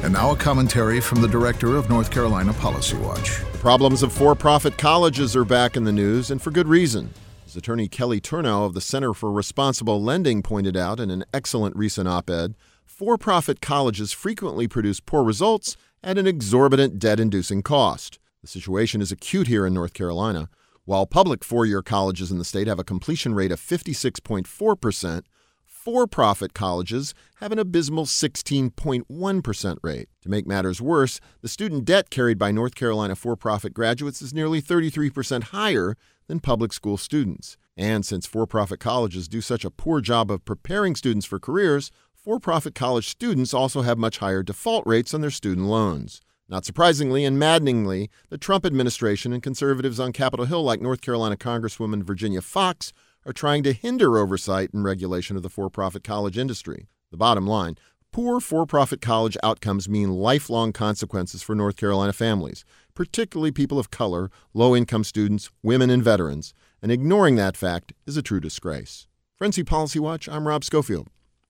And now a commentary from the director of North Carolina Policy Watch. The problems of for-profit colleges are back in the news, and for good reason. As attorney Kelly Turnow of the Center for Responsible Lending pointed out in an excellent recent op-ed, for-profit colleges frequently produce poor results at an exorbitant debt-inducing cost. The situation is acute here in North Carolina. While public four-year colleges in the state have a completion rate of 56.4%, for-profit colleges have an abysmal 16.1% rate. To make matters worse, the student debt carried by North Carolina for-profit graduates is nearly 33% higher than public school students. And since for-profit colleges do such a poor job of preparing students for careers, for-profit college students also have much higher default rates on their student loans. Not surprisingly and maddeningly, the Trump administration and conservatives on Capitol Hill like North Carolina Congresswoman Virginia Foxx are trying to hinder oversight and regulation of the for-profit college industry. The bottom line, poor for-profit college outcomes mean lifelong consequences for North Carolina families, particularly people of color, low-income students, women, and veterans. And ignoring that fact is a true disgrace. For NC Policy Watch, I'm Rob Schofield.